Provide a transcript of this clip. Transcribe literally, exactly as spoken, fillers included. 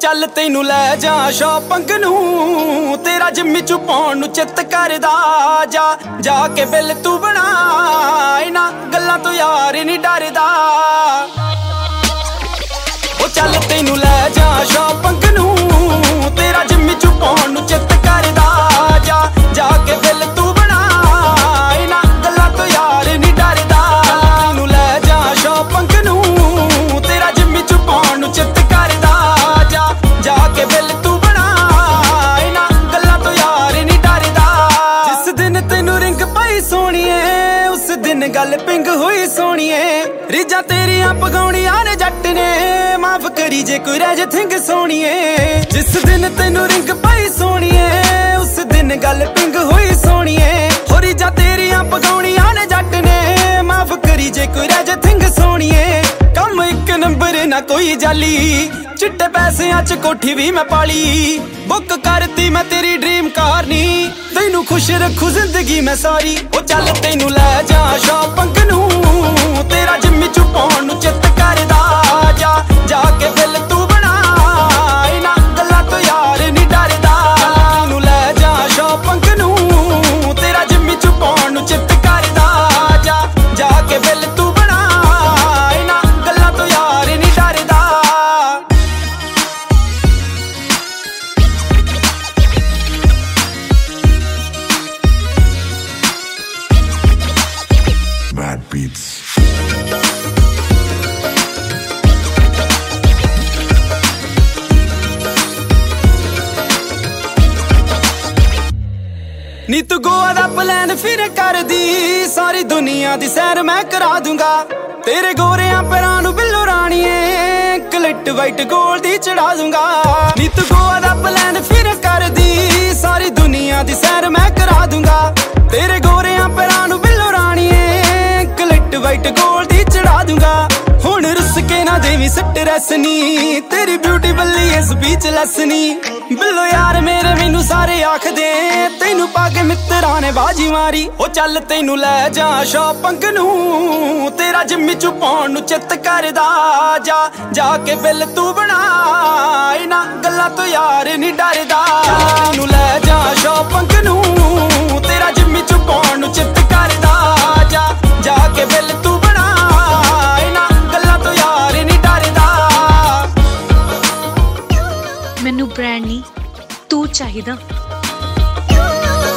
ਚੱਲ ਤੈਨੂੰ ਲੈ ਜਾ ਸ਼ਾਪਿੰਗ ਨੂੰ, ਤੇਰਾ ਜਿੰਮੀ ਚ ਪਾਉਣ ਨੂੰ ਚਿੱਤ ਕਰਦਾ। ਜਾ ਜਾ ਕੇ ਬਿੱਲ ਤੂੰ ਬਣਾ, ਇਹਨਾਂ ਗੱਲਾਂ ਤੋਂ ਯਾਰ ਨਹੀਂ ਡਰਦਾ। ਉਹ ਚੱਲ ਤੈਨੂੰ ਲੈ ਜਾ ਸ਼ਾਪਿੰਗ ਨੂੰ, ਤੇਰਾ ਜਿੰਮੀ ਚ ਪਾਉਣ ਨੂੰ ਚਿੱਤ ਕਰਦਾ। ਜਾ ਜਾ ਕੇ ਬਿੱਲ ਤੂੰ ਬਣਾ, ਇਹਨਾਂ ਗੱਲਾਂ ਤੋਂ ਯਾਰ ਨਹੀਂ ਡਰਦਾ। ਤੈਨੂੰ ਲੈ ਜਾ ਸ਼ਾਪਿੰਗ ਨੂੰ, ਤੇਰਾ ਜਿੰਮੀ ਚ ਪਾਉਣ ਨੂੰ ਚਿੱਤ ਕਰਦਾ। ਜਾ ਜਾ ਕੇ ਬਿੱਲ ਤੂੰ ਬਣਾ, ਇਹਨਾਂ ਗੱਲਾਂ ਤੋਂ ਯਾਰ ਨਹੀਂ ਡਰਦਾ। ਜਿਸ ਦਿਨ ਤੈਨੂੰ ਰਿੰਗ ਪਾਈ ਸੋਹਣੀਏ, ਉਸ ਦਿਨ ਗੱਲ ਪਿੰਗ ਹੋਈ ਸੋਹਣੀਏ। ਰੀਜਾਂ ਤੇਰੀਆਂ ਪਗਾਉਣੀਆਂ ਨੇ ਜੱਟ ਨੇ, ਮਾਫ ਕਰੀ ਜੇ ਕੋਈ ਰਹਿ ਜੇ ਥਿੰਗ ਸੋਹਣੀਏ। ਜਿਸ ਦਿਨ ਤੈਨੂੰ ਰਿੰਗ ਪਾਈ ਸੋਹਣੀਏ, ਉਸ ਦਿਨ ਗੱਲ ਪਿੰਗ ਹੋਈ ਸੋਹਣੀਏ। ਹੋ ਰੀਜਾਂ ਤੇਰੀਆਂ ਪਗਾਉਣੀਆਂ ਨੇ ਜੱਟ ਨੇ, ਮਾਫ ਕਰੀ ਜੇ ਕੋਈ ਰਹਿ ਜੇ ਥਿੰਗ ਸੋਹਣੀਏ। ਕੰਮ ਇੱਕ ਨੰਬਰ ਨਾ ਕੋਈ ਜਾਲੀ, ਚਿੱਟੇ ਪੈਸਿਆਂ ਚ ਕੋਠੀ ਵੀ ਮੈਂ ਪਾਲੀ। ਬੁੱਕ ਕਰਤੀ ਮੈਂ ਤੇਰੀ ਡ੍ਰੀਮ ਕਾਰ ਨੀ, ਤੈਨੂੰ ਖੁਸ਼ ਰੱਖੂ ਜ਼ਿੰਦਗੀ ਮੈਂ ਸਾਰੀ। ਉਹ ਚੱਲ ਤੈਨੂੰ ਲੈ ਜਾ ਸ਼ਾਪਿੰਗ ਨੂੰ, ਤੇਰਾ ਜਿੰਮੀ ਚ ਪਾਉਣ ਨੂੰ ਚਿੱਤ ਕਰਦਾ। ਜਾ ਜਾ ਕੇ ਬਿੱਲ ਤੂੰ ਬਣਾ, ਇਹਨਾਂ ਗੱਲਾਂ ਤੋਂ ਯਾਰ ਨਹੀਂ ਡਰਦਾ। ਤੈਨੂੰ ਲੈ ਜਾ ਸ਼ਾਪਿੰਗ ਨੂੰ, ਤੇਰਾ ਜਿੰਮੀ ਚ ਪਾਉਣ ਨੂੰ ਚਿੱਤ ਕਰਦਾ। ਜਾ ਜਾ ਕੇ ਬਿੱਲ ਤੂੰ ਬਣਾ, ਇਹਨਾਂ ਗੱਲਾਂ ਤੋਂ ਯਾਰ ਨਹੀਂ ਡਰਦਾ। Bad beats. ਨੀ ਤੂੰ ਗੋਆ ਦਾ ਪਲਾਨ ਫਿਰ ਕਰਦੀ, ਸਾਰੀ ਦੁਨੀਆ ਦੀ ਸੈਰ ਮੈਂ ਕਰਾ ਦੂੰਗਾ। ਤੇਰੇ ਗੋਰਿਆਂ ਪੈਰਾਂ ਨੂੰ ਬਿੱਲੋ ਰਾਣੀਏ, ਕਲਿੱਟ ਵਾਈਟ ਗੋਲ ਦੀ ਚੜਾ ਦੂੰਗਾ। ਨੀ ਤੂੰ ਗੋਆ ਦਾ ਪਲਾਨ ਫਿਰ ਕਰਦੀ, ਸਾਰੀ ਦੁਨੀਆ ਦੀ ਸੈਰ ਮੈਂ ਕਰਾ ਦੂੰਗਾ। ਤੇਰੇ ਗੋਰਿਆਂ ਪੈਰਾਂ ਨੂੰ ਬਿੱਲੋ ਰਾਣੀਏ, ਕਲਿੱਟ ਵਾਈਟ ਗੋਲ ਦੀ ਚੜਾ ਦੂੰਗਾ। ਹੁਣ ਰੁੱਸ ਕੇ ਨਾ ਦੇਵੀਂ ਸਟ੍ਰੈਸ ਨੀ, ਤੇਰੀ ਬਿਊਟੀ ਬੱਲੀ ਐ ਸਪੀਚਲੈਸ ਨੀ। ਬਿੱਲੋ ਯਾਰ ਮੇਰੇ ਮੈਨੂੰ ਸਾਰੇ ਆਖਦੇ, ਤੈਨੂੰ ਪਾ ਕੇ ਮਿੱਤਰਾਂ ਨੇ ਬਾਜੀ ਮਾਰੀ। ਉਹ ਚੱਲ ਤੈਨੂੰ ਲੈ ਜਾ ਸ਼ਾਪਿੰਗ ਨੂੰ, ਤੇਰਾ ਜਿੰਮੀ ਚ ਪਾਉਣ ਨੂੰ ਚਿੱਤ ਕਰਦਾ। ਜਾ ਜਾ ਕੇ ਬਿੱਲ ਤੂੰ ਬਣਾ, ਇਹਨਾਂ ਗੱਲਾਂ ਤੋਂ ਯਾਰ ਨਹੀਂ ਡਰਦਾ। ਤੈਨੂੰ ਲੈ ਜਾ ਸ਼ਾਪਿੰਗ ਨੂੰ, ਤੇਰਾ ਜਿੰਮੀ ਚ ਪਾਉਣ ਨੂੰ ਚਿੱਤ ਕਰਦਾ। ਜਾ ਜਾ ਕੇ ਬਿੱਲ ਤੂੰ ਬਣਾ, ਇਹਨਾਂ ਗੱਲਾਂ ਤੋਂ ਯਾਰ ਨਹੀਂ ਡਰਦਾ। ਮੈਨੂੰ ਬ੍ਰਾਂਡ ਨਹੀਂ ਤੂੰ ਚਾਹੀਦਾ।